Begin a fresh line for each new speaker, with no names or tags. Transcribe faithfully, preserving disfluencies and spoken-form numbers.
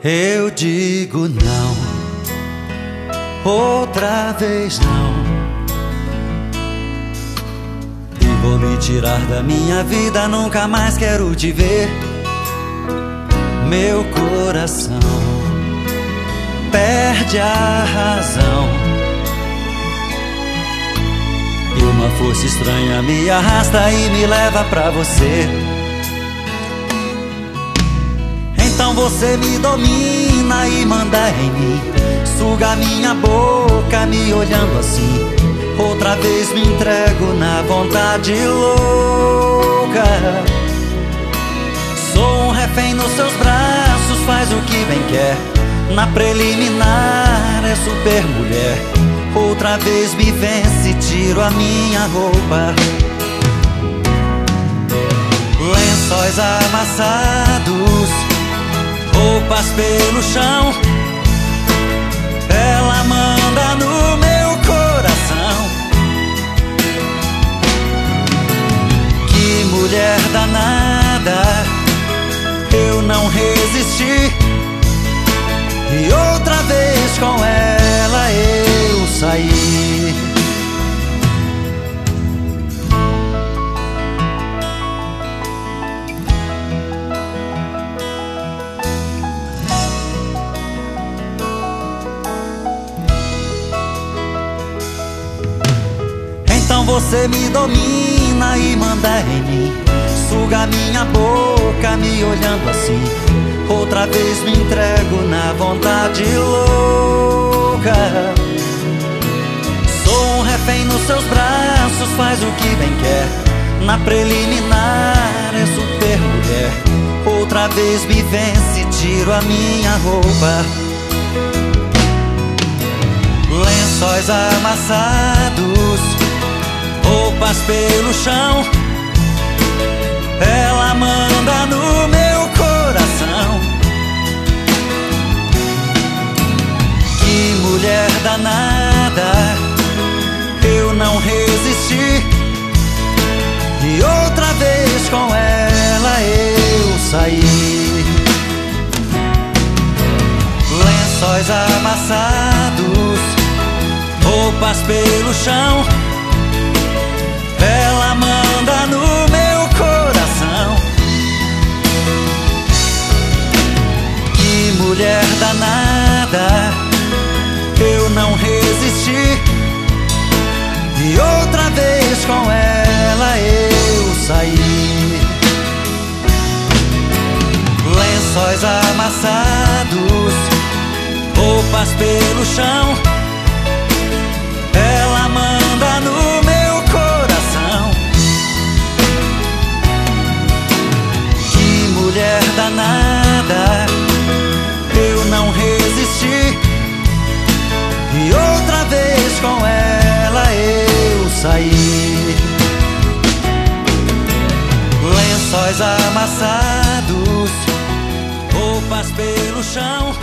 Eu digo não, outra vez não, e vou me tirar da minha vida, nunca mais quero te ver. Meu coração perde a razão, e uma força estranha me arrasta e me leva pra você. Então você me domina e manda em mim, suga minha boca me olhando assim. Outra vez me entrego na vontade louca. Sou um refém nos seus braços, faz o que bem quer. Na preliminar é super mulher. Outra vez me vence, tiro a minha roupa. Lençóis amassados, roupas pelo chão, ela manda no meu coração. Que mulher danada, eu não resisti, e outra vez com ela eu saí. Então você me domina e manda em mim, suga minha boca me olhando assim. Outra vez me entrego na vontade louca. Sou um refém nos seus braços, faz o que bem quer. Na preliminar é super mulher. Outra vez me vence, tiro a minha roupa. Lençóis amassados, roupas pelo chão, ela manda no meu coração. Que mulher danada, eu não resisti, e outra vez com ela eu saí. Lençóis amassados, roupas pelo chão, ela manda no meu coração. Que mulher danada, eu não resisti, e outra vez com ela eu saí. Lençóis amassados, roupas pelo chão, ela manda no meu coração. Que mulher danada, eu não resisti, e outra vez com ela eu saí. Lençóis amassados, roupas pelo chão,